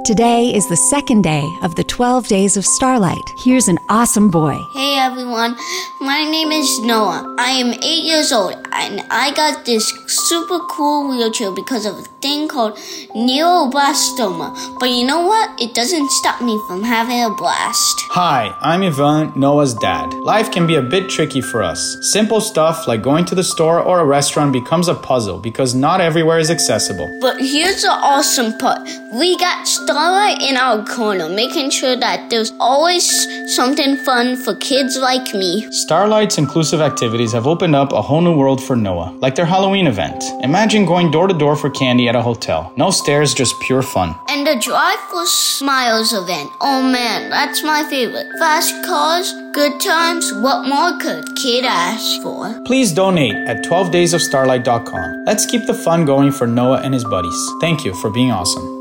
Today is the second day of the 12 Days of Starlight. Here's an awesome boy. Hey everyone, my name is Noah. I am 8 years old and I got this super cool wheelchair because of a thing called neuroblastoma. But you know what? It doesn't stop me from having a blast. Hi, I'm Yvonne, Noah's dad. Life can be a bit tricky for us. Simple stuff like going to the store or a restaurant becomes a puzzle because not everywhere is accessible. But here's the awesome part. We got Starlight in our corner, making sure that there's always something fun for kids like me. Starlight's inclusive activities have opened up a whole new world for Noah, like their Halloween event. Imagine going door to door for candy at a hotel. No stairs, just pure fun. And the Drive for Smiles event. Oh man, that's my favorite. Fast cars, good times, what more could kid ask for? Please donate at 12daysofstarlight.com. Let's keep the fun going for Noah and his buddies. Thank you for being awesome.